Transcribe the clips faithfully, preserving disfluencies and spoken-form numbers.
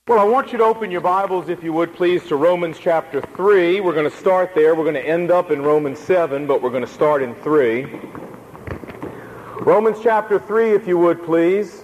Well, I want you to open your Bibles, if you would, please, to Romans chapter three. We're going to start there. We're going to end up in Romans seven, but we're going to start in three. Romans chapter three, if you would, please.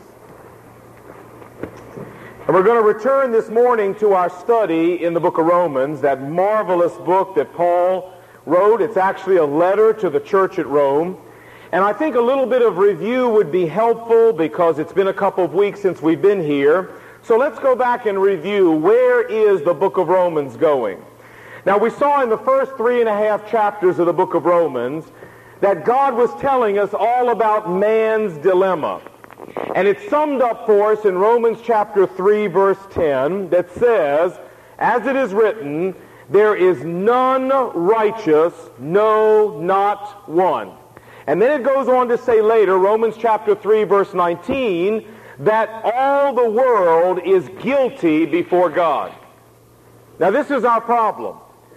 And we're going to return this morning to our study in the book of Romans, that marvelous book that Paul wrote. It's actually a letter to the church at Rome. And I think a little bit of review would be helpful because it's been a couple of weeks since we've been here. So let's go back and review, where is the book of Romans going? Now, we saw in the first three and a half chapters of the book of Romans that God was telling us all about man's dilemma. And it's summed up for us in Romans chapter three, verse ten, that says, as it is written, there is none righteous, no, not one. And then it goes on to say later, Romans chapter three, verse nineteen, that all the world is guilty before God. Now, this is our problem.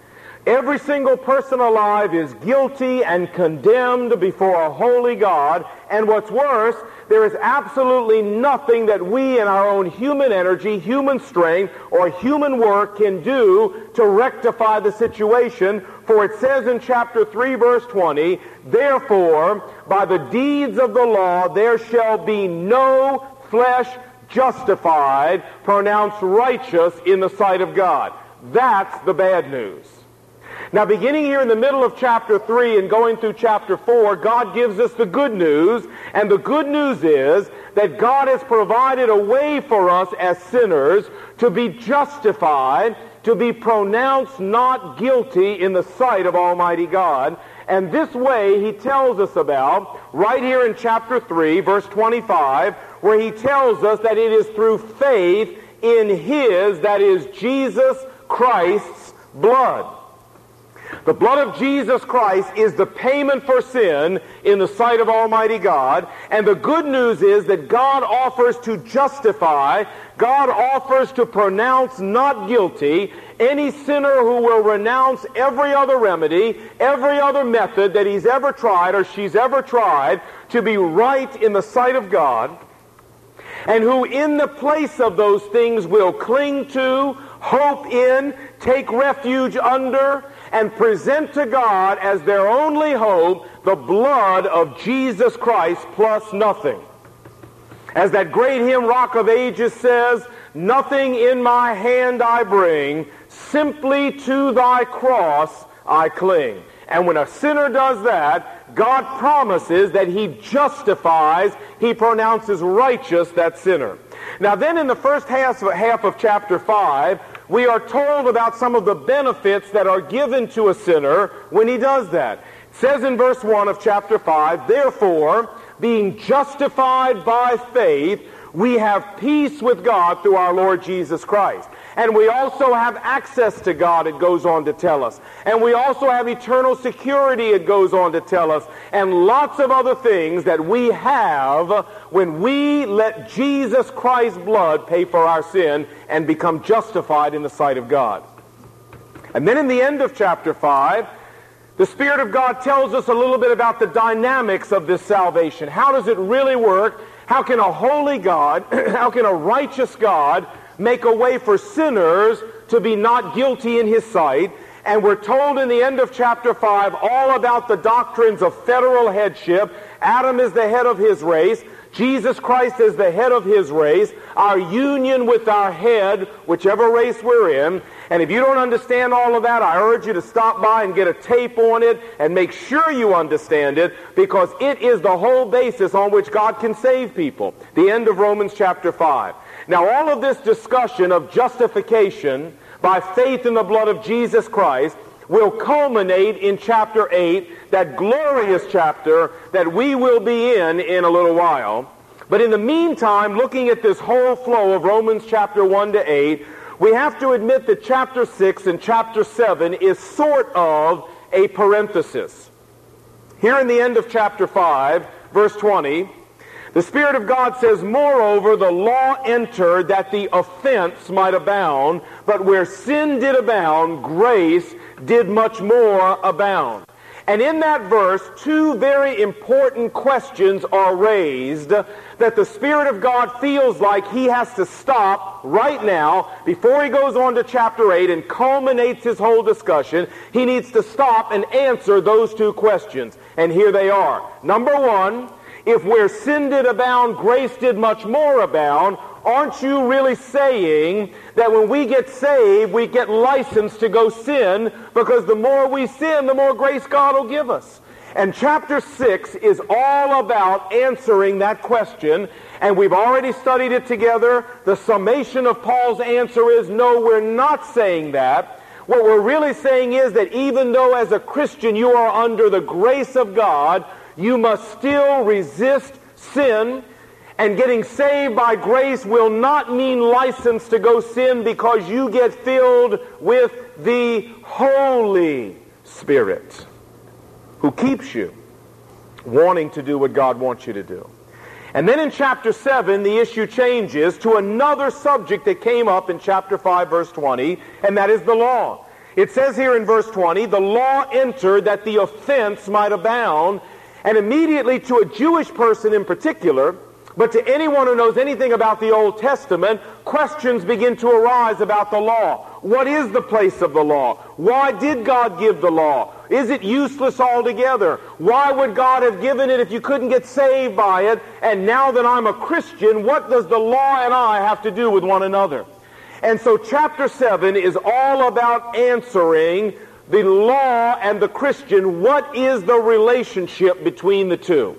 Every single person alive is guilty and condemned before a holy God. And what's worse, there is absolutely nothing that we in our own human energy, human strength, or human work can do to rectify the situation. For it says in chapter three, verse twenty, therefore, by the deeds of the law there shall be no flesh justified, pronounced righteous in the sight of God. That's the bad news. Now, beginning here in the middle of chapter three and going through chapter four, God gives us the good news, and the good news is that God has provided a way for us as sinners to be justified, to be pronounced not guilty in the sight of Almighty God. And this way he tells us about right here in chapter three, verse twenty-five, where he tells us that it is through faith in his, that is Jesus Christ's blood. The blood of Jesus Christ is the payment for sin in the sight of Almighty God. And the good news is that God offers to justify, God offers to pronounce not guilty any sinner who will renounce every other remedy, every other method that he's ever tried or she's ever tried to be right in the sight of God, and who in the place of those things will cling to, hope in, take refuge under, and present to God as their only hope the blood of Jesus Christ plus nothing. As that great hymn, Rock of Ages, says, nothing in my hand I bring, simply to thy cross I cling. And when a sinner does that, God promises that he justifies, he pronounces righteous that sinner. Now then, in the first half half of chapter five, we are told about some of the benefits that are given to a sinner when he does that. It says in verse one of chapter five, therefore, being justified by faith, we have peace with God through our Lord Jesus Christ. And we also have access to God, it goes on to tell us. And we also have eternal security, it goes on to tell us. And lots of other things that we have when we let Jesus Christ's blood pay for our sin and become justified in the sight of God. And then in the end of chapter five, the Spirit of God tells us a little bit about the dynamics of this salvation. How does it really work? How can a holy God, how can a righteous God make a way for sinners to be not guilty in his sight? And we're told in the end of chapter five all about the doctrines of federal headship. Adam is the head of his race. Jesus Christ is the head of his race. Our union with our head, whichever race we're in. And if you don't understand all of that, I urge you to stop by and get a tape on it and make sure you understand it, because it is the whole basis on which God can save people. The end of Romans chapter five. Now, all of this discussion of justification by faith in the blood of Jesus Christ will culminate in chapter eight, that glorious chapter that we will be in in a little while. But in the meantime, looking at this whole flow of Romans chapter one to eight, we have to admit that chapter six and chapter seven is sort of a parenthesis. Here in the end of chapter five, verse twenty, the Spirit of God says, moreover, the law entered that the offense might abound, but where sin did abound, grace did much more abound. And in that verse, two very important questions are raised that the Spirit of God feels like he has to stop right now before he goes on to chapter eight and culminates his whole discussion. He needs to stop and answer those two questions. And here they are. Number one, if where sin did abound, grace did much more abound, aren't you really saying that when we get saved, we get license to go sin, because the more we sin, the more grace God will give us? And chapter six is all about answering that question, and we've already studied it together. The summation of Paul's answer is, no, we're not saying that. What we're really saying is that even though as a Christian you are under the grace of God, you must still resist sin. And getting saved by grace will not mean license to go sin, because you get filled with the Holy Spirit, who keeps you wanting to do what God wants you to do. And then in chapter seven, the issue changes to another subject that came up in chapter five, verse twenty, and that is the law. It says here in verse twenty, the law entered that the offense might abound. And immediately, to a Jewish person in particular, but to anyone who knows anything about the Old Testament, questions begin to arise about the law. What is the place of the law? Why did God give the law? Is it useless altogether? Why would God have given it if you couldn't get saved by it? And now that I'm a Christian, what does the law and I have to do with one another? And so chapter seven is all about answering the law and the Christian. What is the relationship between the two?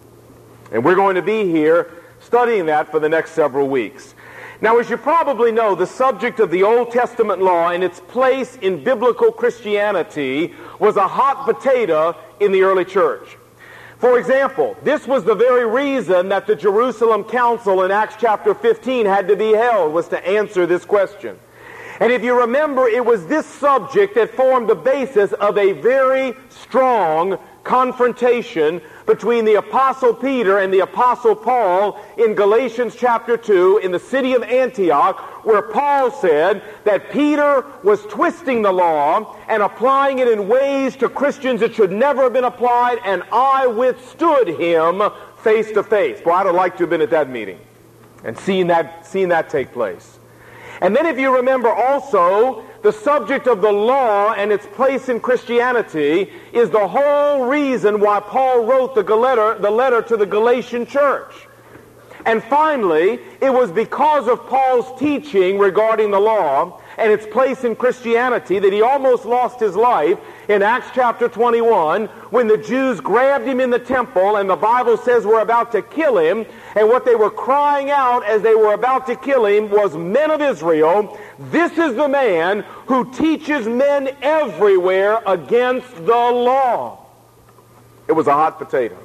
And we're going to be here studying that for the next several weeks. Now, as you probably know, the subject of the Old Testament law and its place in biblical Christianity was a hot potato in the early church. For example, this was the very reason that the Jerusalem Council in Acts chapter fifteen had to be held, was to answer this question. And if you remember, it was this subject that formed the basis of a very strong confrontation between the Apostle Peter and the Apostle Paul in Galatians chapter two in the city of Antioch, where Paul said that Peter was twisting the law and applying it in ways to Christians that should never have been applied, and I withstood him face to face. Boy, I'd have liked to have been at that meeting and seen that, seen that take place. And then if you remember also, the subject of the law and its place in Christianity is the whole reason why Paul wrote the letter, the letter to the Galatian church. And finally, it was because of Paul's teaching regarding the law and its place in Christianity that he almost lost his life in Acts chapter twenty-one when the Jews grabbed him in the temple, and the Bible says we're about to kill him. And what they were crying out as they were about to kill him was, "Men of Israel, this is the man who teaches men everywhere against the law." It was a hot potato.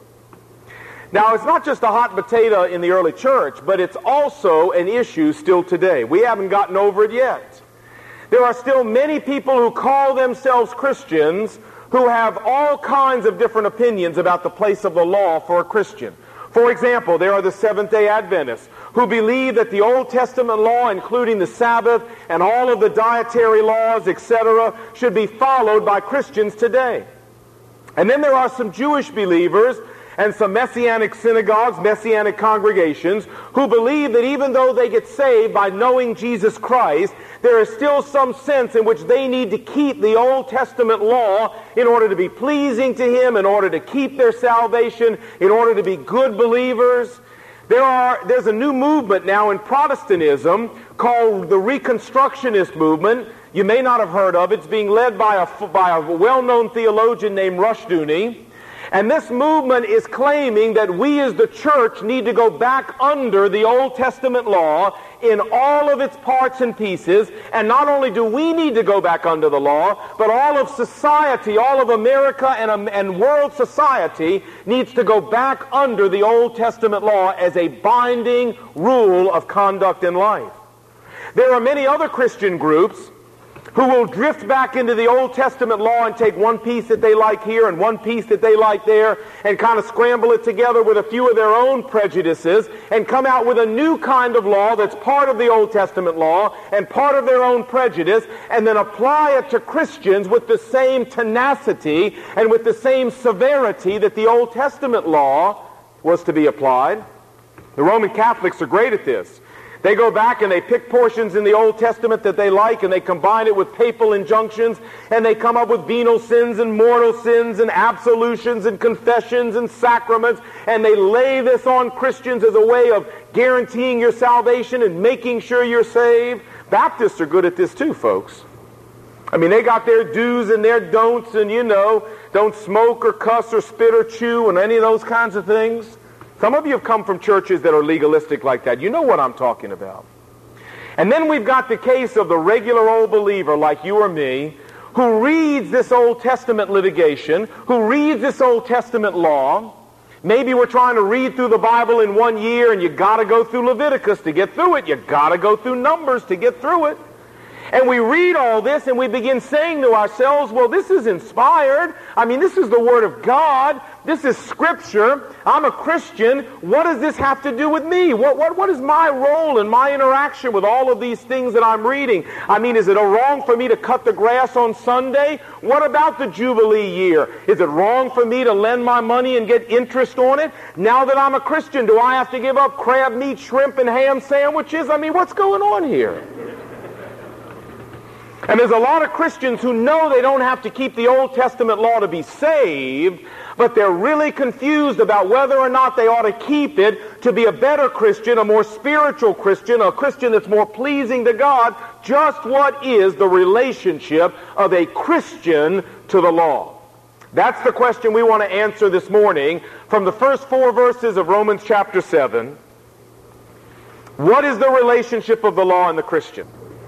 Now, it's not just a hot potato in the early church, but it's also an issue still today. We haven't gotten over it yet. There are still many people who call themselves Christians who have all kinds of different opinions about the place of the law for a Christian. For example, there are the Seventh-day Adventists who believe that the Old Testament law, including the Sabbath and all of the dietary laws, et cetera, should be followed by Christians today. And then there are some Jewish believers and some Messianic synagogues, Messianic congregations, who believe that even though they get saved by knowing Jesus Christ, there is still some sense in which they need to keep the Old Testament law in order to be pleasing to Him, in order to keep their salvation, in order to be good believers. There are, there's a new movement now in Protestantism called the Reconstructionist movement. You may not have heard of it. It's being led by a, by a well-known theologian named Rushdoony. And this movement is claiming that we as the church need to go back under the Old Testament law in all of its parts and pieces. And not only do we need to go back under the law, but all of society, all of America and, and world society needs to go back under the Old Testament law as a binding rule of conduct in life. There are many other Christian groups who will drift back into the Old Testament law and take one piece that they like here and one piece that they like there and kind of scramble it together with a few of their own prejudices and come out with a new kind of law that's part of the Old Testament law and part of their own prejudice, and then apply it to Christians with the same tenacity and with the same severity that the Old Testament law was to be applied. The Roman Catholics are great at this. They go back and they pick portions in the Old Testament that they like and they combine it with papal injunctions, and they come up with venial sins and mortal sins and absolutions and confessions and sacraments, and they lay this on Christians as a way of guaranteeing your salvation and making sure you're saved. Baptists are good at this too, folks. I mean, they got their do's and their don'ts, and you know, don't smoke or cuss or spit or chew and any of those kinds of things. Some of you have come from churches that are legalistic like that. You know what I'm talking about. And then we've got the case of the regular old believer like you or me, who reads this Old Testament litigation, who reads this Old Testament law. Maybe we're trying to read through the Bible in one year, and you got to go through Leviticus to get through it. You got to go through Numbers to get through it. And we read all this and we begin saying to ourselves, well, this is inspired. I mean, this is the Word of God. This is Scripture. I'm a Christian. What does this have to do with me? What, what, what is my role and my interaction with all of these things that I'm reading? I mean, is it wrong for me to cut the grass on Sunday? What about the Jubilee year? Is it wrong for me to lend my money and get interest on it? Now that I'm a Christian, do I have to give up crab meat, shrimp, and ham sandwiches? I mean, what's going on here? And there's a lot of Christians who know they don't have to keep the Old Testament law to be saved, but they're really confused about whether or not they ought to keep it to be a better Christian, a more spiritual Christian, a Christian that's more pleasing to God. Just what is the relationship of a Christian to the law? That's the question we want to answer this morning from the first four verses of Romans chapter seven. What is the relationship of the law and the Christian?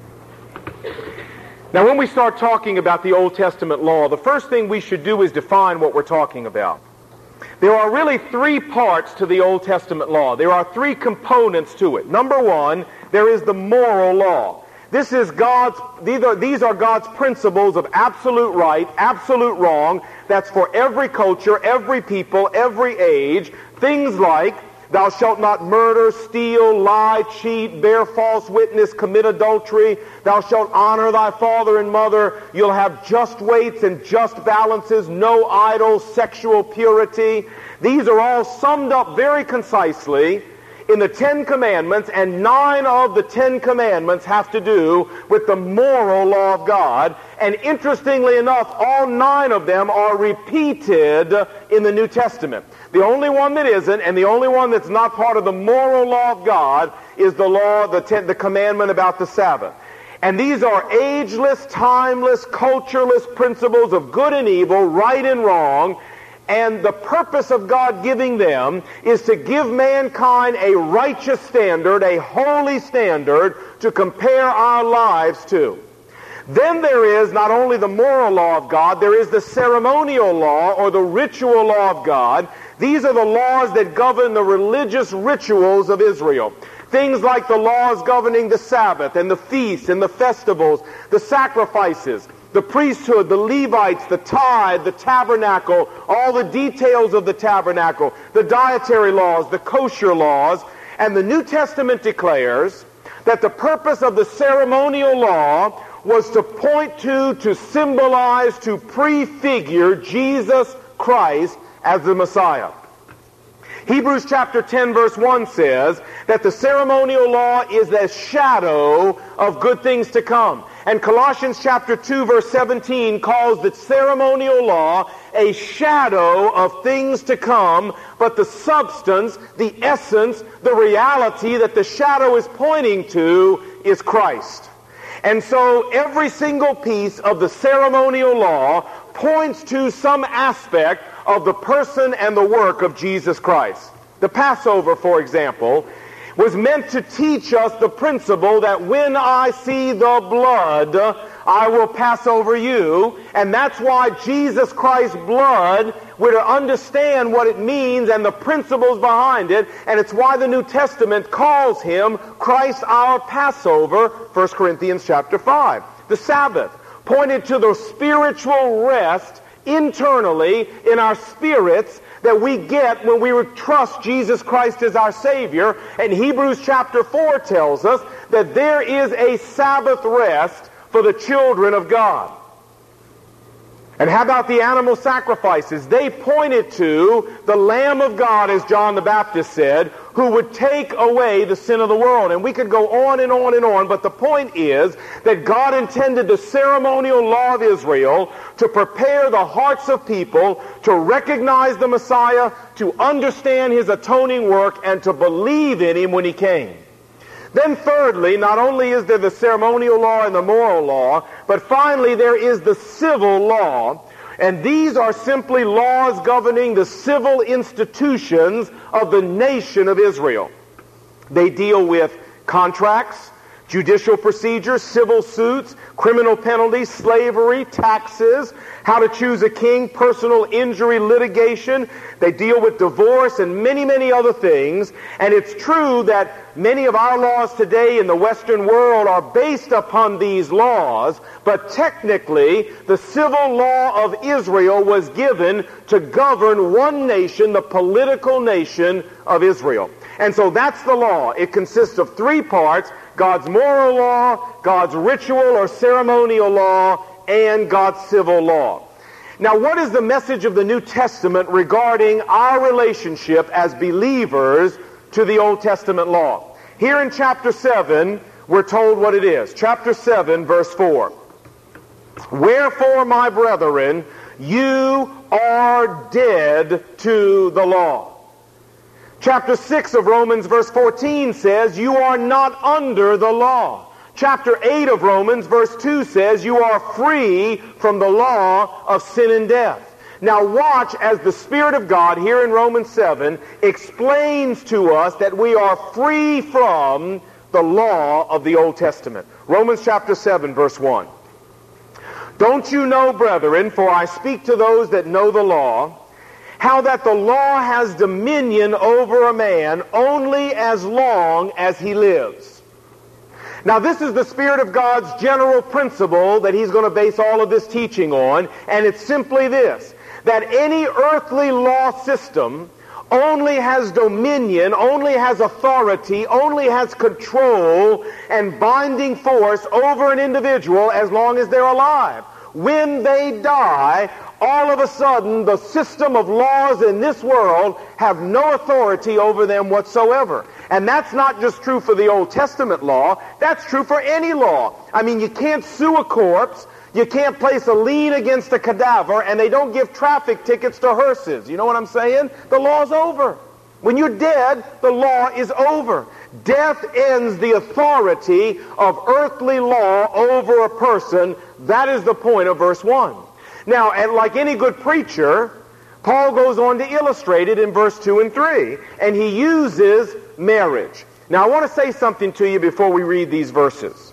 Now, when we start talking about the Old Testament law, the first thing we should do is define what we're talking about. There are really three parts to the Old Testament law. There are three components to it. Number one, there is the moral law. This is God's, these are, these are God's principles of absolute right, absolute wrong. That's for every culture, every people, every age. Things like, thou shalt not murder, steal, lie, cheat, bear false witness, commit adultery. Thou shalt honor thy father and mother. You'll have just weights and just balances, no idols, sexual purity. These are all summed up very concisely in the Ten Commandments, and nine of the Ten Commandments have to do with the moral law of God. And interestingly enough, all nine of them are repeated in the New Testament. The only one that isn't, and the only one that's not part of the moral law of God, is the law, the, ten, the commandment about the Sabbath. And these are ageless, timeless, cultureless principles of good and evil, right and wrong. And the purpose of God giving them is to give mankind a righteous standard, a holy standard to compare our lives to. Then there is not only the moral law of God, there is the ceremonial law or the ritual law of God. These are the laws that govern the religious rituals of Israel. Things like the laws governing the Sabbath and the feasts and the festivals, the sacrifices, the priesthood, the Levites, the tithe, the tabernacle, all the details of the tabernacle, the dietary laws, the kosher laws. And the New Testament declares that the purpose of the ceremonial law was to point to, to symbolize, to prefigure Jesus Christ as the Messiah. Hebrews chapter ten verse one says that the ceremonial law is a shadow of good things to come. And Colossians chapter two verse seventeen calls the ceremonial law a shadow of things to come, but the substance, the essence, the reality that the shadow is pointing to is Christ. And so every single piece of the ceremonial law points to some aspect of the person and the work of Jesus Christ. The Passover, for example, was meant to teach us the principle that when I see the blood, I will pass over you. And that's why Jesus Christ's blood, we're to understand what it means and the principles behind it. And it's why the New Testament calls him Christ our Passover, First Corinthians chapter five. The Sabbath. pointed to the spiritual rest internally in our spirits that we get when we trust Jesus Christ as our Savior. And Hebrews chapter four tells us that there is a Sabbath rest for the children of God. And how about the animal sacrifices? They pointed to the Lamb of God, as John the Baptist said, who would take away the sin of the world. And we could go on and on and on, but the point is that God intended the ceremonial law of Israel to prepare the hearts of people to recognize the Messiah, to understand his atoning work, and to believe in him when he came. Then thirdly, not only is there the ceremonial law and the moral law, but finally there is the civil law. And these are simply laws governing the civil institutions of the nation of Israel. They deal with contracts, judicial procedures, civil suits, criminal penalties, slavery, taxes, how to choose a king, personal injury litigation. They deal with divorce and many, many other things. And it's true that many of our laws today in the Western world are based upon these laws, but technically the civil law of Israel was given to govern one nation, the political nation of Israel. And so that's the law. It consists of three parts: God's moral law, God's ritual or ceremonial law, and God's civil law. Now, what is the message of the New Testament regarding our relationship as believers to the Old Testament law? Here in chapter seven, we're told what it is. Chapter seven, verse four. Wherefore, my brethren, you are dead to the law. Chapter six of Romans, verse fourteen says, you are not under the law. Chapter eight of Romans, verse two says, you are free from the law of sin and death. Now watch as the Spirit of God here in Romans seven explains to us that we are free from the law of the Old Testament. Romans chapter seven, verse one. Don't you know, brethren, for I speak to those that know the law, how that the law has dominion over a man only as long as he lives. Now this is the Spirit of God's general principle that he's going to base all of this teaching on, and it's simply this: that any earthly law system only has dominion, only has authority, only has control and binding force over an individual as long as they're alive. When they die, all of a sudden the system of laws in this world have no authority over them whatsoever. And that's not just true for the Old Testament law, that's true for any law. I mean, you can't sue a corpse, you can't place a lien against a cadaver, and they don't give traffic tickets to hearses. You know what I'm saying? The law's over. When you're dead, the law is over. Death ends the authority of earthly law over a person. That is the point of verse one. Now, and like any good preacher, Paul goes on to illustrate it in verse two and three, and he uses marriage. Now, I want to say something to you before we read these verses.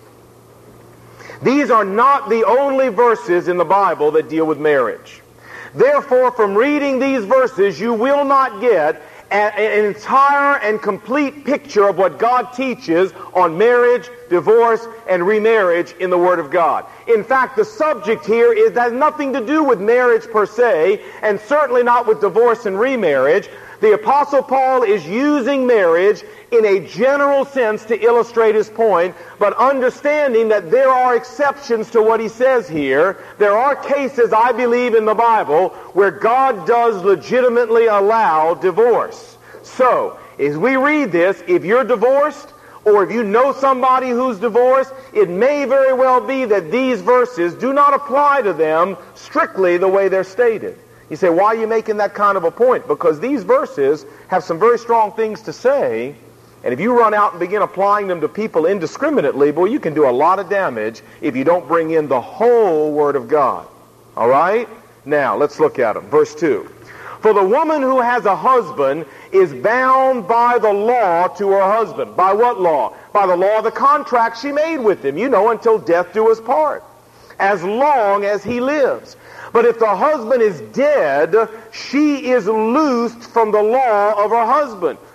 These are not the only verses in the Bible that deal with marriage. Therefore, from reading these verses, you will not get an entire and complete picture of what God teaches on marriage, divorce, and remarriage in the Word of God. In fact, the subject here is has nothing to do with marriage per se, and certainly not with divorce and remarriage. The Apostle Paul is using marriage in a general sense to illustrate his point, but understanding that there are exceptions to what he says here. There are cases, I believe, in the Bible where God does legitimately allow divorce. So, as we read this, if you're divorced, or if you know somebody who's divorced, it may very well be that these verses do not apply to them strictly the way they're stated. You say, why are you making that kind of a point? Because these verses have some very strong things to say, and if you run out and begin applying them to people indiscriminately, boy, you can do a lot of damage if you don't bring in the whole Word of God. All right? Now, let's look at them. Verse two. For the woman who has a husband is bound by the law to her husband. By what law? By the law of the contract she made with him, you know, until death do us part, as long as he lives. But if the husband is dead, she is loosed from the law of her husband.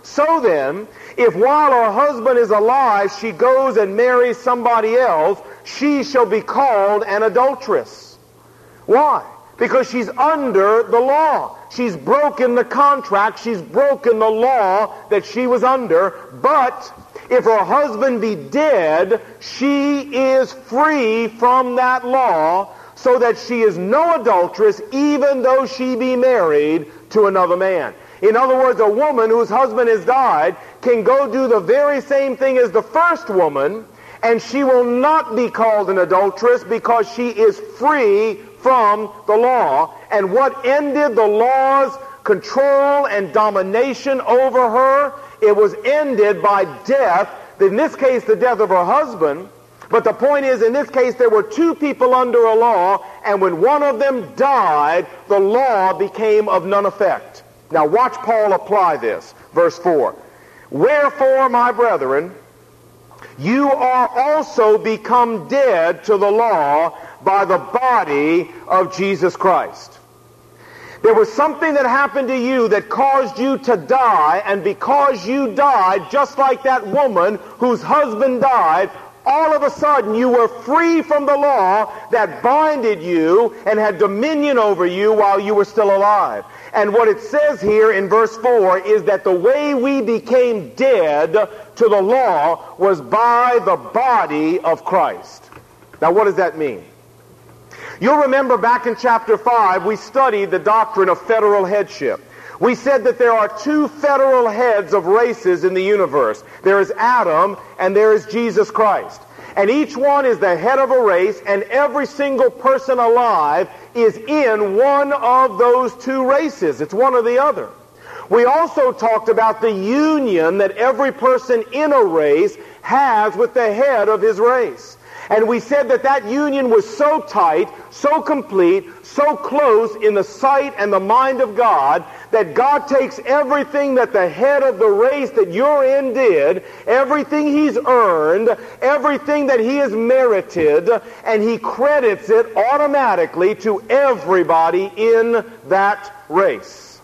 So then, if while her husband is alive she goes and marries somebody else, she shall be called an adulteress. Why? Because she's under the law. She's broken the contract. She's broken the law that she was under. But if her husband be dead, she is free from that law, so that she is no adulteress, even though she be married to another man. In other words, a woman whose husband has died can go do the very same thing as the first woman, and she will not be called an adulteress because she is free from the law. And what ended the law's control and domination over her? It was ended by death. In this case, the death of her husband. But the point is, in this case, there were two people under a law, and when one of them died, the law became of none effect. Now watch Paul apply this. Verse four. Wherefore, my brethren, you are also become dead to the law by the body of Jesus Christ. There was something that happened to you that caused you to die, and because you died, just like that woman whose husband died, all of a sudden you were free from the law that binded you and had dominion over you while you were still alive. And what it says here in verse four is that the way we became dead to the law was by the body of Christ. Now what does that mean? You'll remember back in chapter five we studied the doctrine of federal headship. We said that there are two federal heads of races in the universe. There is Adam and there is Jesus Christ. And each one is the head of a race, and every single person alive is in one of those two races. It's one or the other. We also talked about the union that every person in a race has with the head of his race. And we said that that union was so tight, so complete, so close in the sight and the mind of God, that God takes everything that the head of the race that you're in did, everything he's earned, everything that he has merited, and he credits it automatically to everybody in that race.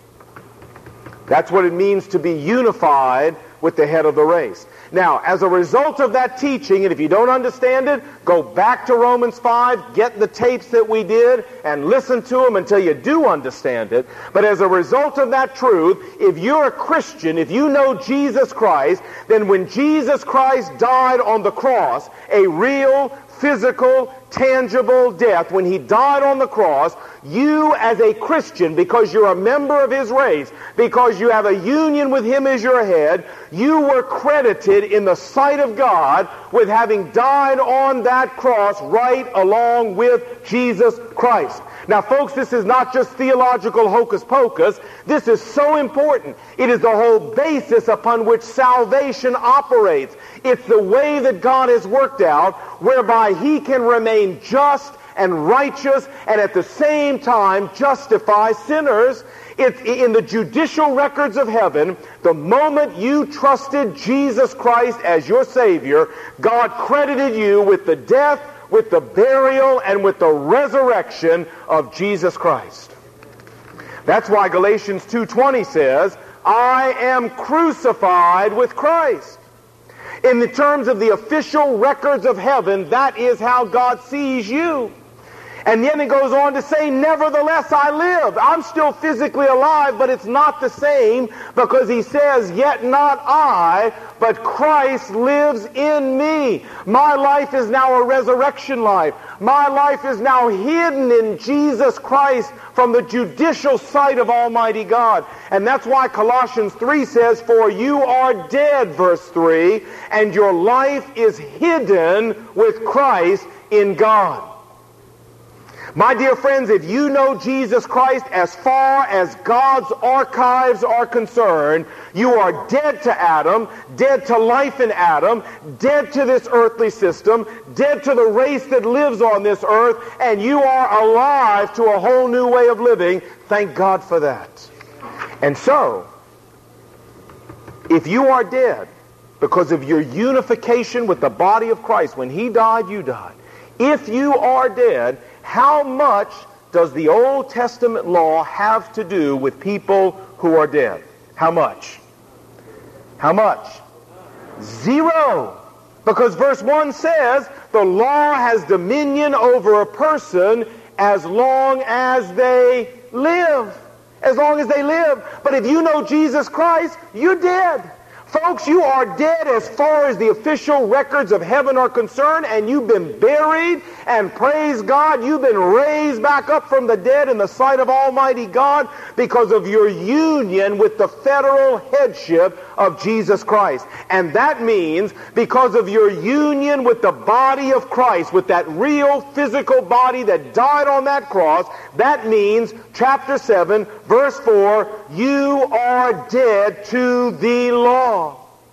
That's what it means to be unified with the head of the race. Now, as a result of that teaching, and if you don't understand it, go back to Romans five, get the tapes that we did, and listen to them until you do understand it. But as a result of that truth, if you're a Christian, if you know Jesus Christ, then when Jesus Christ died on the cross, a real, physical, tangible death, when he died on the cross, you as a Christian, because you're a member of his race, because you have a union with him as your head, you were credited in the sight of God with having died on that cross right along with Jesus Christ. Now, folks, this is not just theological hocus pocus. This is so important. It is the whole basis upon which salvation operates. It's the way that God has worked out whereby he can remain just and righteous and at the same time justify sinners. It's in the judicial records of heaven. The moment you trusted Jesus Christ as your Savior, God credited you with the death, with the burial, and with the resurrection of Jesus Christ. That's why Galatians two twenty says, I am crucified with Christ. In the terms of the official records of heaven, that is how God sees you. And then it goes on to say, nevertheless I live. I'm still physically alive, but it's not the same, because he says, yet not I, but Christ lives in me. My life is now a resurrection life. My life is now hidden in Jesus Christ from the judicial sight of Almighty God. And that's why Colossians three says, for you are dead, verse three, and your life is hidden with Christ in God. My dear friends, if you know Jesus Christ as far as God's archives are concerned, you are dead to Adam, dead to life in Adam, dead to this earthly system, dead to the race that lives on this earth, and you are alive to a whole new way of living. Thank God for that. And so, if you are dead because of your unification with the body of Christ, when he died, you died. If you are dead, how much does the Old Testament law have to do with people who are dead? How much? How much? Zero. Because verse one says, the law has dominion over a person as long as they live. As long as they live. But if you know Jesus Christ, you're dead. Folks, you are dead as far as the official records of heaven are concerned, and you've been buried, and praise God, you've been raised back up from the dead in the sight of Almighty God because of your union with the federal headship of Jesus Christ. And that means because of your union with the body of Christ, with that real physical body that died on that cross, that means, chapter seven, verse four, you are dead to the law.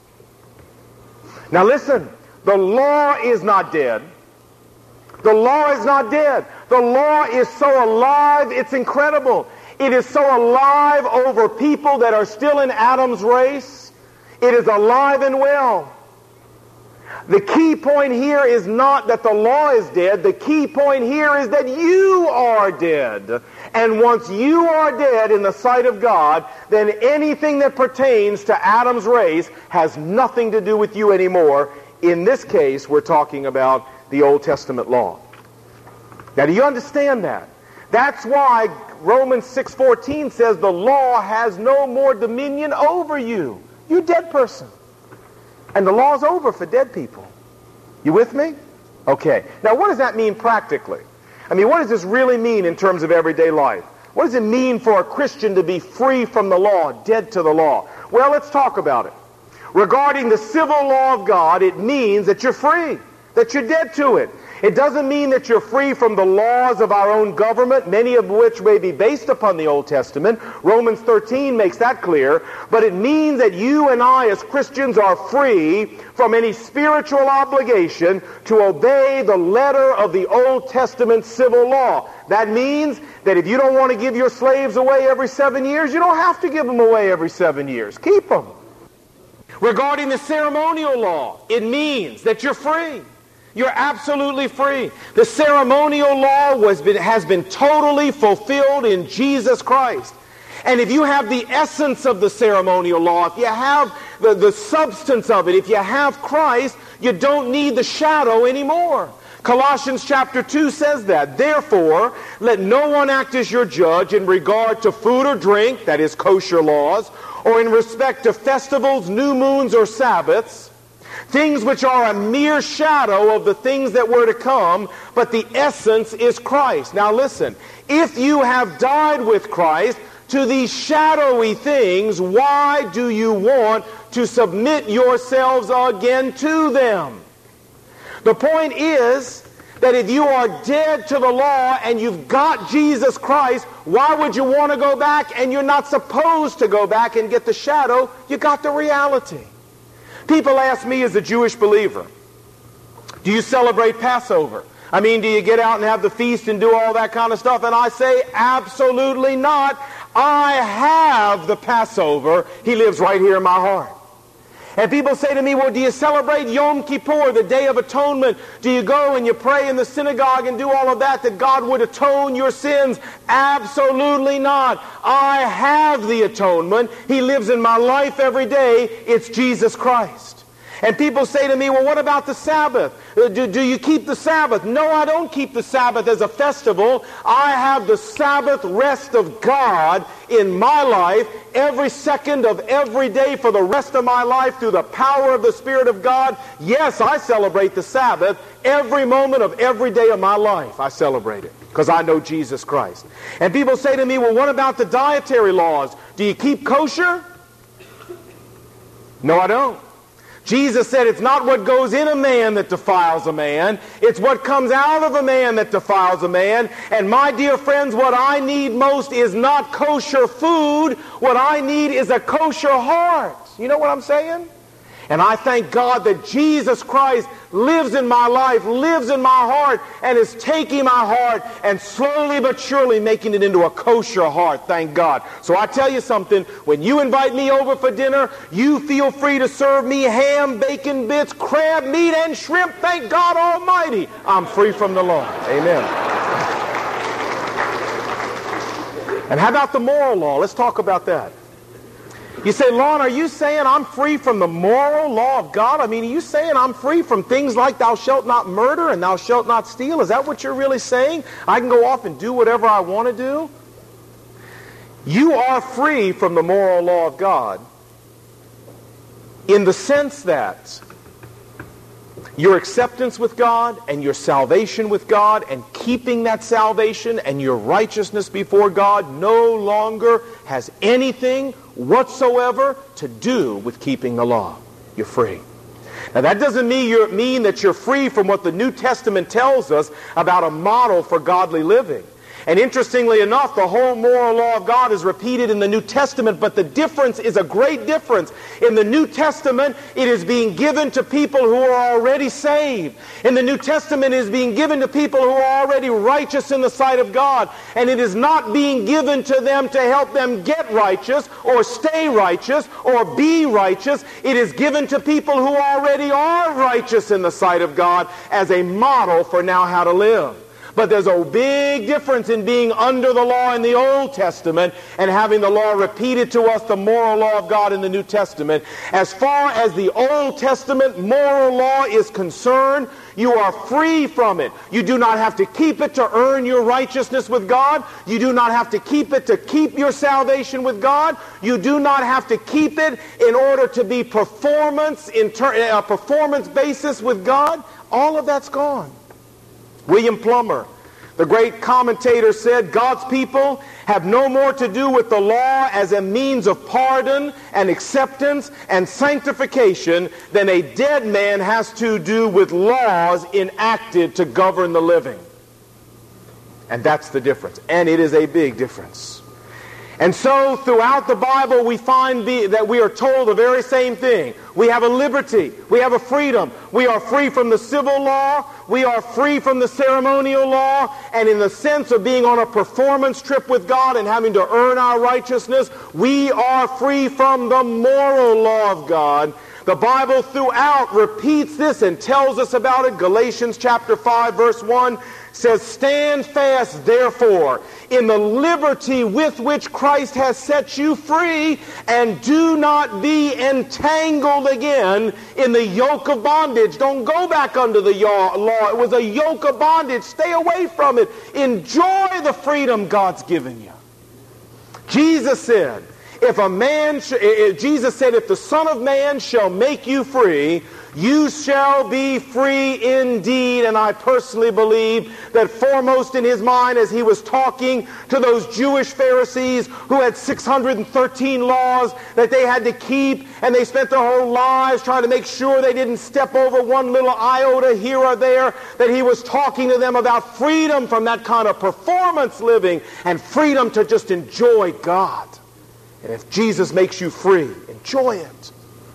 Now listen, the law is not dead. The law is not dead. The law is so alive, it's incredible. It is so alive over people that are still in Adam's race. It is alive and well. The key point here is not that the law is dead. The key point here is that you are dead. And once you are dead in the sight of God, then anything that pertains to Adam's race has nothing to do with you anymore. In this case, we're talking about the Old Testament law. Now, do you understand that? That's why Romans six fourteen says the law has no more dominion over you. You're a dead person. And the law's over for dead people. You with me? Okay. Now, what does that mean practically? I mean, what does this really mean in terms of everyday life? What does it mean for a Christian to be free from the law, dead to the law? Well, let's talk about it. Regarding the civil law of God, it means that you're free, that you're dead to it. It doesn't mean that you're free from the laws of our own government, many of which may be based upon the Old Testament. Romans thirteen makes that clear. But it means that you and I as Christians are free from any spiritual obligation to obey the letter of the Old Testament civil law. That means that if you don't want to give your slaves away every seven years, you don't have to give them away every seven years. Keep them. Regarding the ceremonial law, it means that you're free. You're absolutely free. The ceremonial law was been, has been totally fulfilled in Jesus Christ. And if you have the essence of the ceremonial law, if you have the, the substance of it, if you have Christ, you don't need the shadow anymore. Colossians chapter two says that. Therefore, let no one act as your judge in regard to food or drink, that is kosher laws, or in respect to festivals, new moons, or Sabbaths, things which are a mere shadow of the things that were to come, but the essence is Christ. Now listen, if you have died with Christ to these shadowy things, why do you want to submit yourselves again to them? The point is that if you are dead to the law and you've got Jesus Christ, why would you want to go back? And you're not supposed to go back and get the shadow. You got the reality. People ask me as a Jewish believer, do you celebrate Passover? I mean, do you get out and have the feast and do all that kind of stuff? And I say, absolutely not. I have the Passover. He lives right here in my heart. And people say to me, well, do you celebrate Yom Kippur, the Day of Atonement? Do you go and you pray in the synagogue and do all of that, that God would atone your sins? Absolutely not. I have the atonement. He lives in my life every day. It's Jesus Christ. And people say to me, well, what about the Sabbath? Do, do you keep the Sabbath? No, I don't keep the Sabbath as a festival. I have the Sabbath rest of God in my life every second of every day for the rest of my life through the power of the Spirit of God. Yes, I celebrate the Sabbath every moment of every day of my life. I celebrate it because I know Jesus Christ. And people say to me, well, what about the dietary laws? Do you keep kosher? No, I don't. Jesus said it's not what goes in a man that defiles a man. It's what comes out of a man that defiles a man. And my dear friends, what I need most is not kosher food. What I need is a kosher heart. You know what I'm saying? And I thank God that Jesus Christ lives in my life, lives in my heart, and is taking my heart and slowly but surely making it into a kosher heart, thank God. So I tell you something, when you invite me over for dinner, you feel free to serve me ham, bacon bits, crab meat, and shrimp. Thank God Almighty, I'm free from the law. Amen. And how about the moral law? Let's talk about that. You say, Lon, are you saying I'm free from the moral law of God? I mean, are you saying I'm free from things like thou shalt not murder and thou shalt not steal? Is that what you're really saying? I can go off and do whatever I want to do? You are free from the moral law of God in the sense that your acceptance with God and your salvation with God and keeping that salvation and your righteousness before God no longer has anything whatsoever to do with keeping the law. You're free. Now that doesn't mean, you're, mean that you're free from what the New Testament tells us about a model for godly living. And interestingly enough, the whole moral law of God is repeated in the New Testament, but the difference is a great difference. In the New Testament, it is being given to people who are already saved. In the New Testament, it is being given to people who are already righteous in the sight of God. And it is not being given to them to help them get righteous or stay righteous or be righteous. It is given to people who already are righteous in the sight of God as a model for now how to live. But there's a big difference in being under the law in the Old Testament and having the law repeated to us, the moral law of God in the New Testament. As far as the Old Testament moral law is concerned, you are free from it. You do not have to keep it to earn your righteousness with God. You do not have to keep it to keep your salvation with God. You do not have to keep it in order to be performance, in ter- a performance basis with God. All of that's gone. William Plummer, the great commentator, said, God's people have no more to do with the law as a means of pardon and acceptance and sanctification than a dead man has to do with laws enacted to govern the living. And that's the difference. And it is a big difference. And so throughout the Bible we find the, that we are told the very same thing. We have a liberty. We have a freedom. We are free from the civil law. We are free from the ceremonial law. And in the sense of being on a performance trip with God and having to earn our righteousness, we are free from the moral law of God. The Bible throughout repeats this and tells us about it. Galatians chapter five verse one says, stand fast, therefore, in the liberty with which Christ has set you free, and do not be entangled again in the yoke of bondage. Don't go back under the law. It was a yoke of bondage. Stay away from it. Enjoy the freedom God's given you. Jesus said, if a man, sh- Jesus said, if the Son of Man shall make you free, you shall be free indeed. And I personally believe that foremost in his mind as he was talking to those Jewish Pharisees who had six hundred thirteen laws that they had to keep, and they spent their whole lives trying to make sure they didn't step over one little iota here or there, that he was talking to them about freedom from that kind of performance living and freedom to just enjoy God. And if Jesus makes you free, enjoy it.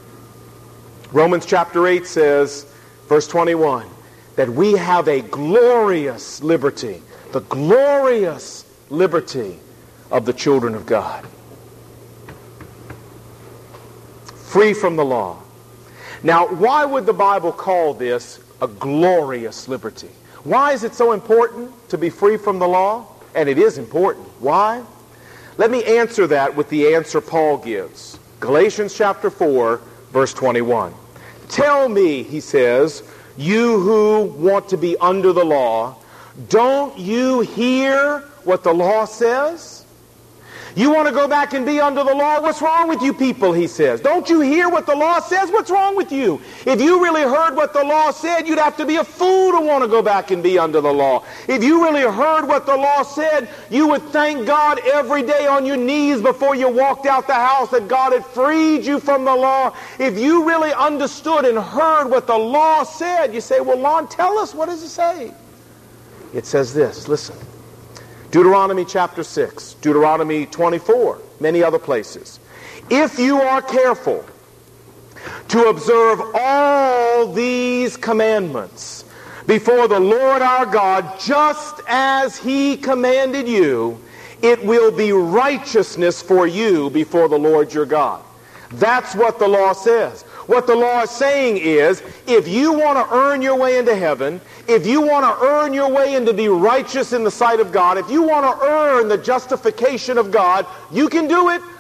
Romans chapter eight says, verse twenty-one, that we have a glorious liberty, the glorious liberty of the children of God. Free from the law. Now, why would the Bible call this a glorious liberty? Why is it so important to be free from the law? And it is important. Why? Let me answer that with the answer Paul gives. Galatians chapter four, verse twenty-one. Tell me, he says, you who want to be under the law, don't you hear what the law says? You want to go back and be under the law? What's wrong with you people, he says. Don't you hear what the law says? What's wrong with you? If you really heard what the law said, you'd have to be a fool to want to go back and be under the law. If you really heard what the law said, you would thank God every day on your knees before you walked out the house that God had freed you from the law. If you really understood and heard what the law said, you say, well, Lon, tell us, what does it say? It says this, listen. Deuteronomy chapter six, Deuteronomy twenty-four, many other places. If you are careful to observe all these commandments before the Lord our God, just as he commanded you, it will be righteousness for you before the Lord your God. That's what the law says. What the law is saying is, if you want to earn your way into heaven, if you want to earn your way into be righteous in the sight of God, if you want to earn the justification of God, you can do it.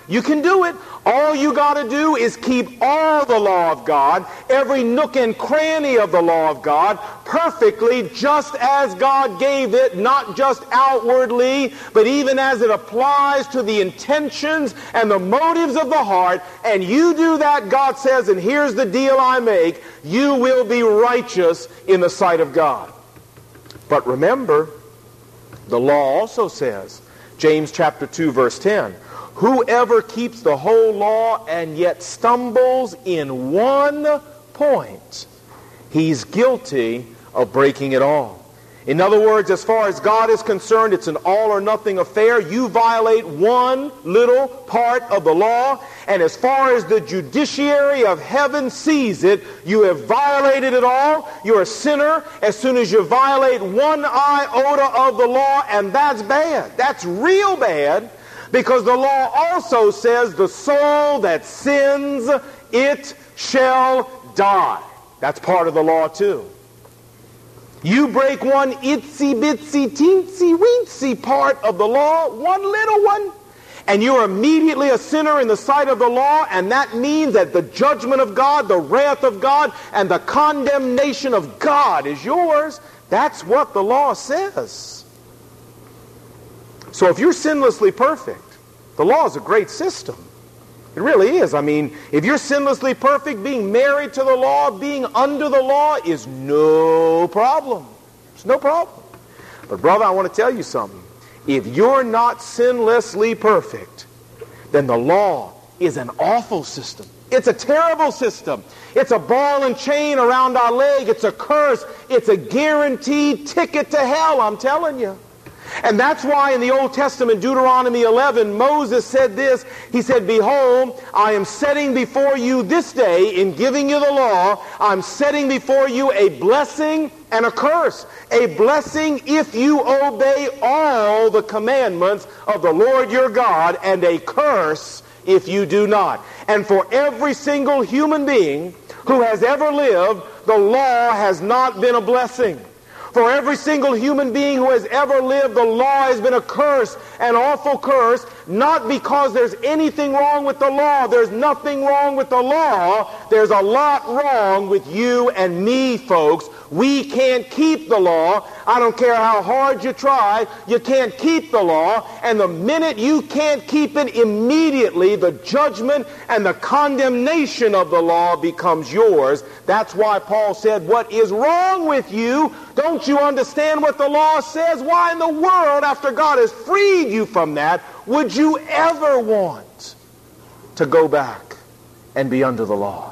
You can do it. All you got to do is keep all the law of God, every nook and cranny of the law of God, perfectly, just as God gave it, not just outwardly, but even as it applies to the intentions and the motives of the heart. And you do that, God says, and here's the deal I make, you will be righteous in the sight of God. But remember, the law also says, James chapter two, verse ten, whoever keeps the whole law and yet stumbles in one point, he's guilty of breaking it all. In other words, as far as God is concerned, it's an all or nothing affair. You violate one little part of the law, and as far as the judiciary of heaven sees it, you have violated it all. You're a sinner as soon as you violate one iota of the law, and that's bad. That's real bad, because the law also says the soul that sins, it shall die. That's part of the law too. You break one itsy bitsy teensy weensy part of the law, one little one, and you're immediately a sinner in the sight of the law, and that means that the judgment of God, the wrath of God, and the condemnation of God is yours. That's what the law says. So if you're sinlessly perfect, the law is a great system. It really is. I mean, if you're sinlessly perfect, being married to the law, being under the law is no problem. It's no problem. But brother, I want to tell you something. If you're not sinlessly perfect, then the law is an awful system. It's a terrible system. It's a ball and chain around our leg. It's a curse. It's a guaranteed ticket to hell, I'm telling you. And that's why in the Old Testament, Deuteronomy eleven, Moses said this. He said, behold, I am setting before you this day, in giving you the law, I'm setting before you a blessing and a curse. A blessing if you obey all the commandments of the Lord your God, and a curse if you do not. And for every single human being who has ever lived, the law has not been a blessing. For every single human being who has ever lived, the law has been a curse, an awful curse, not because there's anything wrong with the law. There's nothing wrong with the law. There's a lot wrong with you and me, folks. We can't keep the law. I don't care how hard you try, you can't keep the law. And the minute you can't keep it, immediately the judgment and the condemnation of the law becomes yours. That's why Paul said, what is wrong with you? Don't you understand what the law says? Why in the world, after God has freed you from that, would you ever want to go back and be under the law?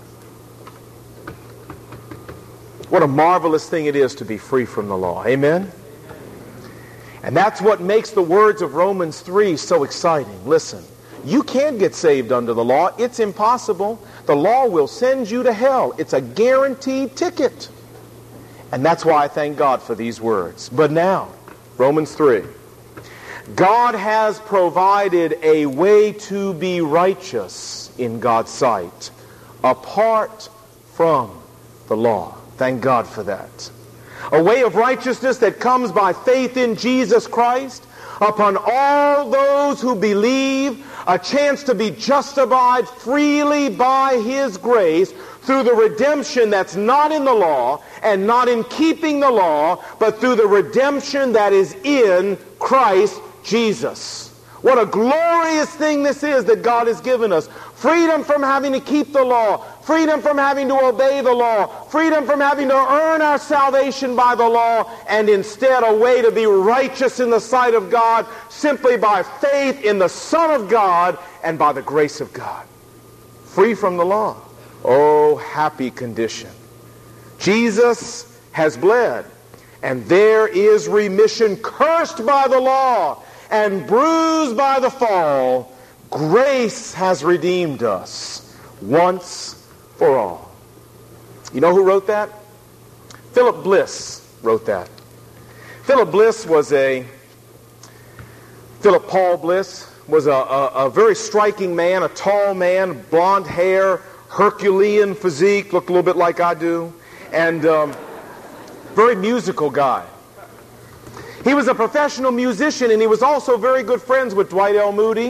What a marvelous thing it is to be free from the law. Amen? And that's what makes the words of Romans three so exciting. Listen, you can't get saved under the law. It's impossible. The law will send you to hell. It's a guaranteed ticket. And that's why I thank God for these words. But now, Romans three. God has provided a way to be righteous in God's sight apart from the law. Thank God for that. A way of righteousness that comes by faith in Jesus Christ upon all those who believe, a chance to be justified freely by His grace through the redemption that's not in the law and not in keeping the law, but through the redemption that is in Christ Jesus. What a glorious thing this is that God has given us. Freedom from having to keep the law. Freedom from having to obey the law. Freedom from having to earn our salvation by the law. And instead a way to be righteous in the sight of God simply by faith in the Son of God and by the grace of God. Free from the law. Oh, happy condition. Jesus has bled, and there is remission. Cursed by the law and bruised by the fall, grace has redeemed us once for all. You know who wrote that? Philip Bliss wrote that. Philip Bliss was a, Philip Paul Bliss was a, a, a very striking man, a tall man, blonde hair, Herculean physique, looked a little bit like I do, and um, very musical guy. He was a professional musician, and he was also very good friends with Dwight L. Moody,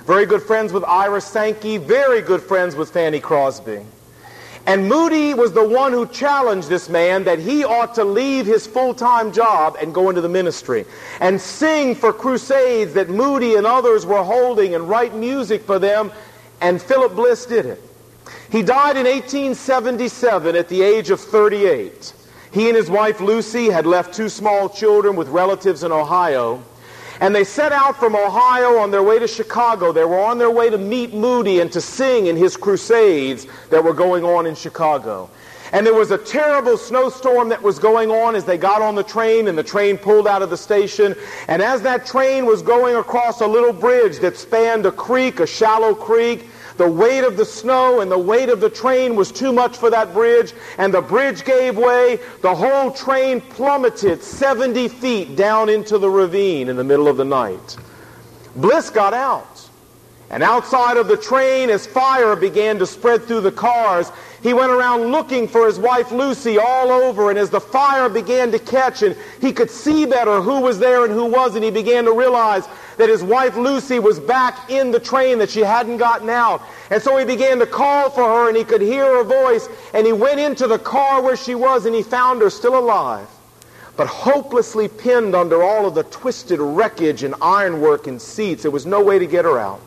very good friends with Ira Sankey, very good friends with Fanny Crosby. And Moody was the one who challenged this man that he ought to leave his full-time job and go into the ministry and sing for crusades that Moody and others were holding and write music for them, and Philip Bliss did it. He died in eighteen seventy-seven at the age of thirty-eight. He and his wife Lucy had left two small children with relatives in Ohio. And they set out from Ohio on their way to Chicago. They were on their way to meet Moody and to sing in his crusades that were going on in Chicago. And there was a terrible snowstorm that was going on as they got on the train, and the train pulled out of the station. And as that train was going across a little bridge that spanned a creek, a shallow creek, the weight of the snow and the weight of the train was too much for that bridge, and the bridge gave way. The whole train plummeted seventy feet down into the ravine in the middle of the night. Bliss got out, and outside of the train, as fire began to spread through the cars, he went around looking for his wife Lucy all over, and as the fire began to catch and he could see better who was there and who wasn't, he began to realize that his wife Lucy was back in the train, that she hadn't gotten out. And so he began to call for her, and he could hear her voice, and he went into the car where she was, and he found her still alive, but hopelessly pinned under all of the twisted wreckage and ironwork and seats. There was no way to get her out.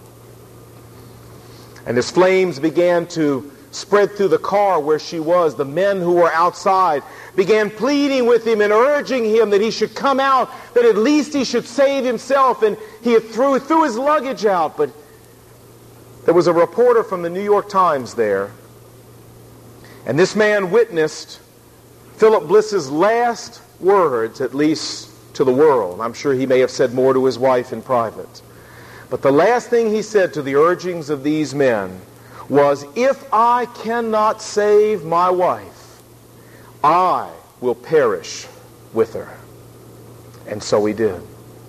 And as flames began to spread through the car where she was, the men who were outside began pleading with him and urging him that he should come out, that at least he should save himself. And he had threw, threw his luggage out. But there was a reporter from the New York Times there, and this man witnessed Philip Bliss's last words, at least to the world. I'm sure he may have said more to his wife in private. But the last thing he said to the urgings of these men was, "If I cannot save my wife, I will perish with her." And so he did.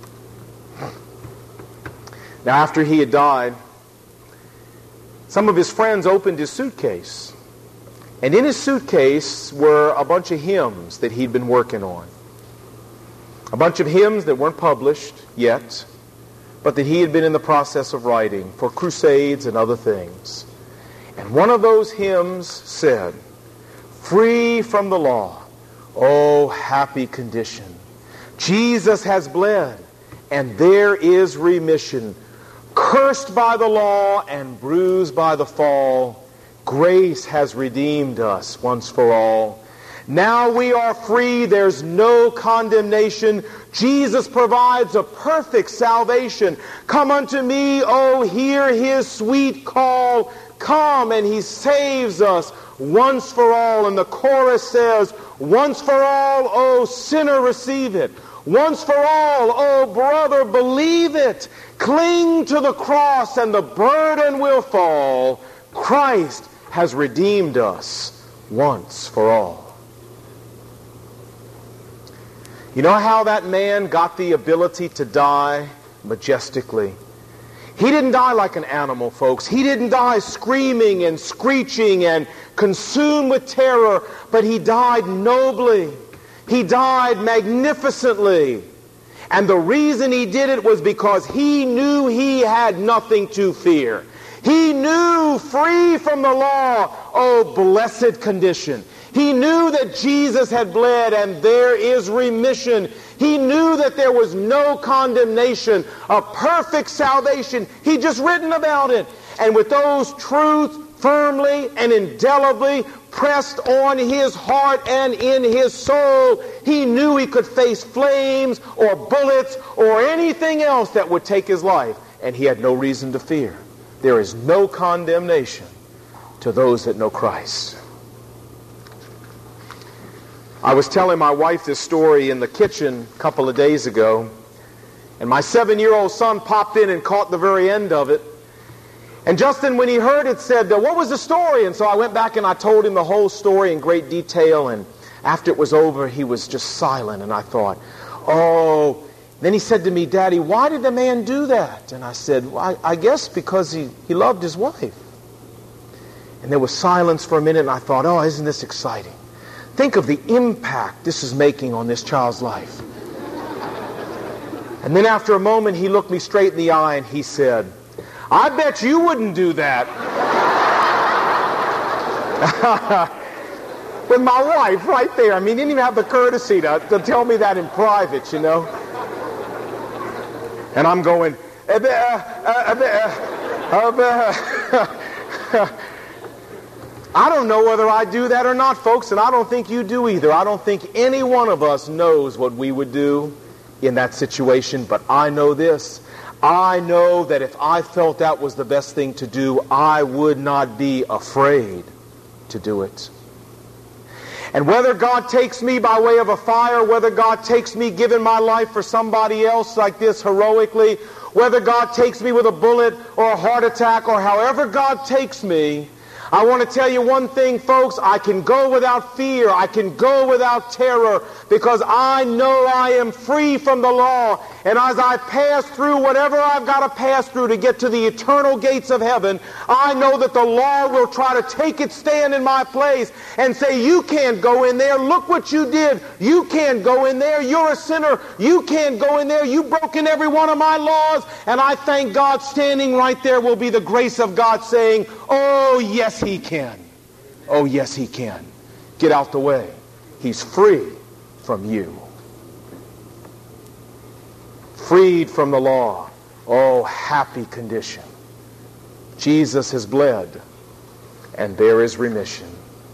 Now, after he had died, some of his friends opened his suitcase. And in his suitcase were a bunch of hymns that he'd been working on. A bunch of hymns that weren't published yet, but that he had been in the process of writing for crusades and other things. And one of those hymns said, "Free from the law, oh happy condition. Jesus has bled, and there is remission. Cursed by the law and bruised by the fall, grace has redeemed us once for all. Now we are free, there's no condemnation. Jesus provides a perfect salvation. Come unto me, oh, hear his sweet call. Come, and he saves us once for all." And the chorus says, "Once for all, oh sinner, receive it. Once for all, oh brother, believe it. Cling to the cross and the burden will fall. Christ has redeemed us once for all." You know how that man got the ability to die majestically? He didn't die like an animal, folks. He didn't die screaming and screeching and consumed with terror, but he died nobly. He died magnificently. And the reason he did it was because he knew he had nothing to fear. He knew, free from the law, oh blessed condition. He knew that Jesus had bled and there is remission. He knew that there was no condemnation, a perfect salvation. He'd just written about it. And with those truths firmly and indelibly pressed on his heart and in his soul, he knew he could face flames or bullets or anything else that would take his life. And he had no reason to fear. There is no condemnation to those that know Christ. I was telling my wife this story in the kitchen a couple of days ago, and my seven-year-old son popped in and caught the very end of it. And Justin, when he heard it, said, "What was the story?" And so I went back and I told him the whole story in great detail, and after it was over, he was just silent, and I thought, oh. Then he said to me, "Daddy, why did the man do that?" And I said, well, I, I guess because he, he loved his wife. And there was silence for a minute, and I thought, oh, isn't this exciting? Think of the impact this is making on this child's life. And then after a moment, he looked me straight in the eye and he said, I bet you wouldn't do that. With my wife right there. I mean, didn't even have the courtesy to, to tell me that in private, you know. And I'm going, uh, uh, uh, uh, I don't know whether I do that or not, folks, and I don't think you do either. I don't think any one of us knows what we would do in that situation, but I know this. I know that if I felt that was the best thing to do, I would not be afraid to do it. And whether God takes me by way of a fire, whether God takes me giving my life for somebody else like this heroically, whether God takes me with a bullet or a heart attack, or however God takes me, I want to tell you one thing, folks. I can go without fear. I can go without terror because I know I am free from the law. And as I pass through whatever I've got to pass through to get to the eternal gates of heaven, I know that the law will try to take its stand in my place and say, you can't go in there. Look what you did. You can't go in there. You're a sinner. You can't go in there. You've broken every one of my laws. And I thank God standing right there will be the grace of God saying, oh, yes, He can. Oh, yes, He can. Get out the way. He's free from you. Freed from the law. Oh, happy condition. Jesus has bled, and there is remission.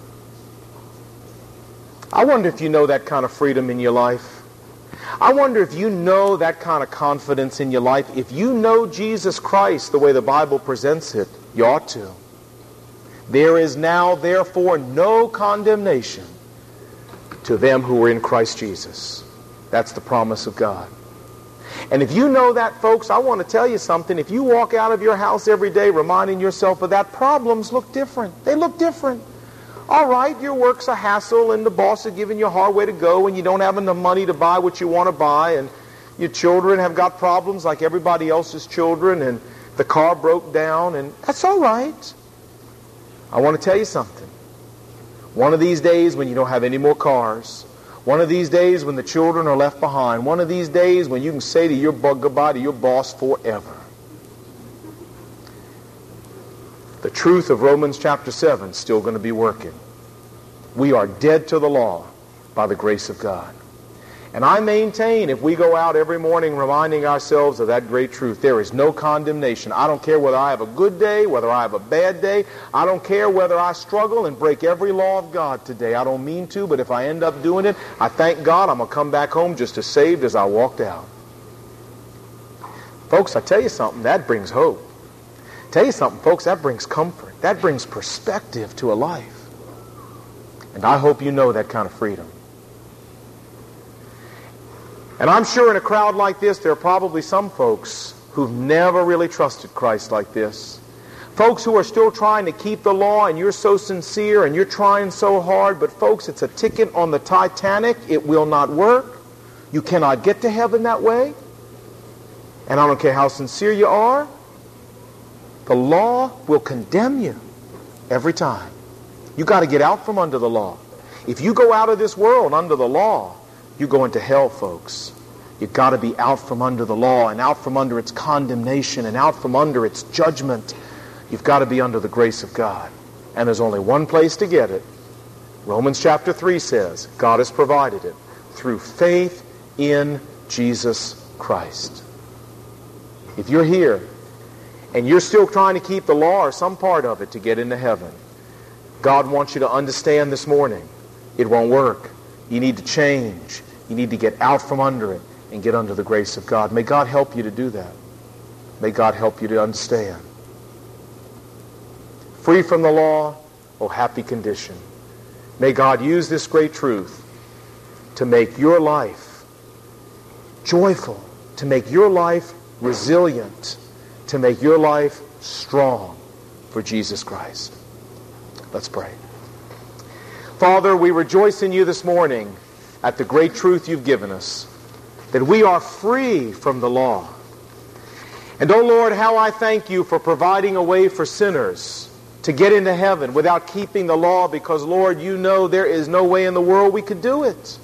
I wonder if you know that kind of freedom in your life. I wonder if you know that kind of confidence in your life. If you know Jesus Christ the way the Bible presents it, you ought to. There is now, therefore, no condemnation to them who are in Christ Jesus. That's the promise of God. And if you know that, folks, I want to tell you something. If you walk out of your house every day reminding yourself of that, problems look different. They look different. All right, your work's a hassle and the boss is giving you a hard way to go and you don't have enough money to buy what you want to buy, and your children have got problems like everybody else's children, and the car broke down, and that's all right. I want to tell you something. One of these days when you don't have any more cars, one of these days when the children are left behind, one of these days when you can say to your goodbye to your boss forever. The truth of Romans chapter seven is still going to be working. We are dead to the law by the grace of God. And I maintain if we go out every morning reminding ourselves of that great truth, there is no condemnation. I don't care whether I have a good day, whether I have a bad day. I don't care whether I struggle and break every law of God today. I don't mean to, but if I end up doing it, I thank God I'm going to come back home just as saved as I walked out. Folks, I tell you something, that brings hope. Tell you something, folks, that brings comfort. That brings perspective to a life. And I hope you know that kind of freedom. And I'm sure in a crowd like this, there are probably some folks who've never really trusted Christ like this. Folks who are still trying to keep the law, and you're so sincere and you're trying so hard, but folks, it's a ticket on the Titanic. It will not work. You cannot get to heaven that way. And I don't care how sincere you are, the law will condemn you every time. You got to get out from under the law. If you go out of this world under the law, you go into hell, folks. You've got to be out from under the law and out from under its condemnation and out from under its judgment. You've got to be under the grace of God. And there's only one place to get it. Romans chapter three says, God has provided it through faith in Jesus Christ. If you're here and you're still trying to keep the law or some part of it to get into heaven, God wants you to understand this morning, it won't work. You need to change. You need to get out from under it and get under the grace of God. May God help you to do that. May God help you to understand. Free from the law, oh happy condition. May God use this great truth to make your life joyful, to make your life resilient, to make your life strong for Jesus Christ. Let's pray. Father, we rejoice in you this morning at the great truth you've given us, that we are free from the law. And, oh Lord, how I thank you for providing a way for sinners to get into heaven without keeping the law, because, Lord, you know there is no way in the world we could do it.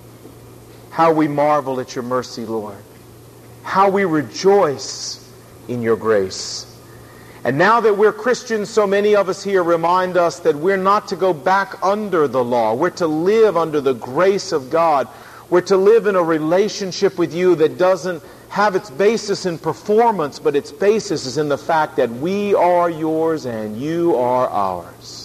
How we marvel at your mercy, Lord. How we rejoice in your grace. And now that we're Christians, so many of us here remind us that we're not to go back under the law. We're to live under the grace of God. We're to live in a relationship with you that doesn't have its basis in performance, but its basis is in the fact that we are yours and you are ours.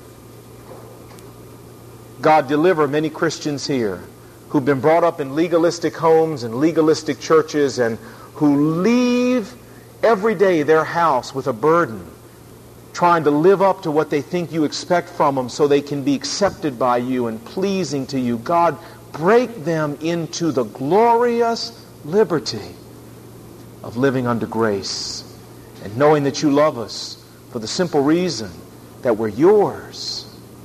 God, deliver many Christians here who've been brought up in legalistic homes and legalistic churches and who leave every day their house with a burden, trying to live up to what they think you expect from them so they can be accepted by you and pleasing to you. God, break them into the glorious liberty of living under grace and knowing that you love us for the simple reason that we're yours.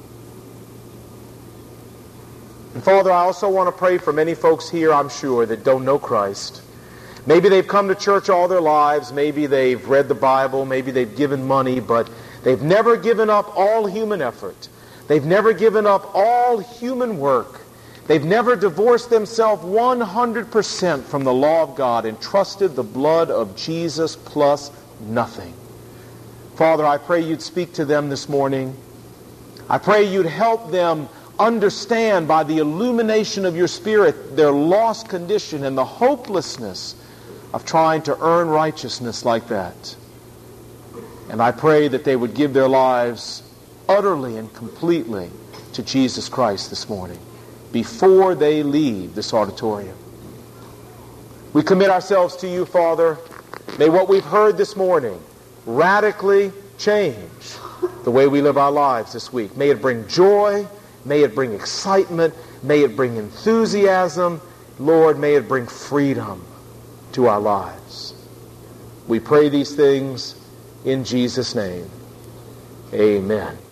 And Father, I also want to pray for many folks here, I'm sure, that don't know Christ. Maybe they've come to church all their lives, maybe they've read the Bible, maybe they've given money, but they've never given up all human effort. They've never given up all human work. They've never divorced themselves one hundred percent from the law of God and trusted the blood of Jesus plus nothing. Father, I pray you'd speak to them this morning. I pray you'd help them understand by the illumination of your Spirit their lost condition and the hopelessness of trying to earn righteousness like that. And I pray that they would give their lives utterly and completely to Jesus Christ this morning before they leave this auditorium. We commit ourselves to you, Father. May what we've heard this morning radically change the way we live our lives this week. May it bring joy. May it bring excitement. May it bring enthusiasm. Lord, may it bring freedom to our lives. We pray these things in Jesus' name. Amen.